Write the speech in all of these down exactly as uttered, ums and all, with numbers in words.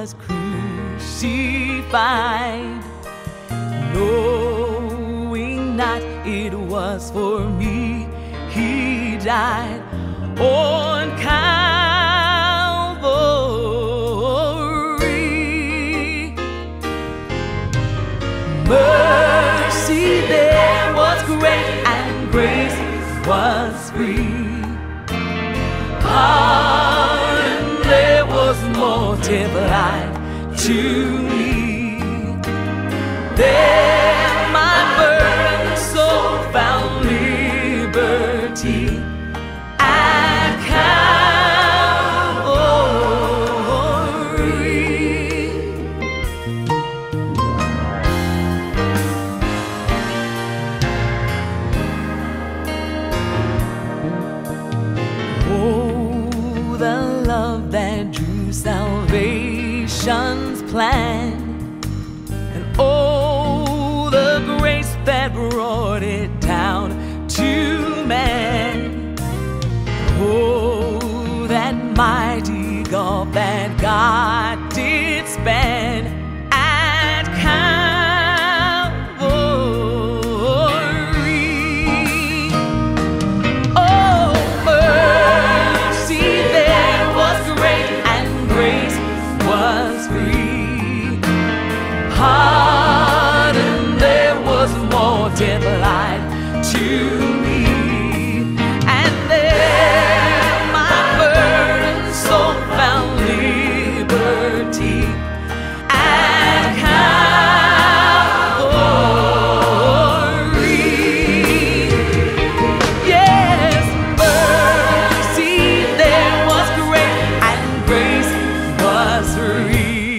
was crucified, knowing not it was for me he died on Calvary. Mercy there was great and grace was free. Pardon there was multiplied to me. There my burdened soul found liberty at Calvary. Oh, the love that drew salvation's plan, and oh, the grace that brought it down to man. Oh, that mighty gulf that God did span at Calvary. Oh, mercy there was great and grace was free. Pardon there was multiplied to me. And there my burdened soul found liberty at Calvary. Yes, mercy there was great and grace was free.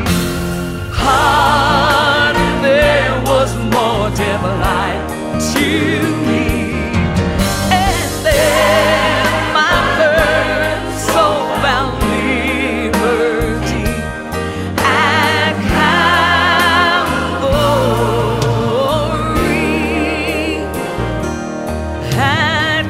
Pardon there was multiplied to me. And there my burdened soul found liberty at Calvary. At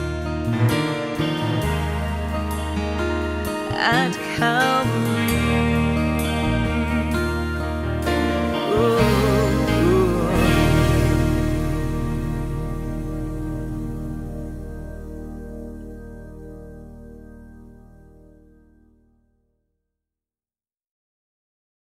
Calvary. At Calvary.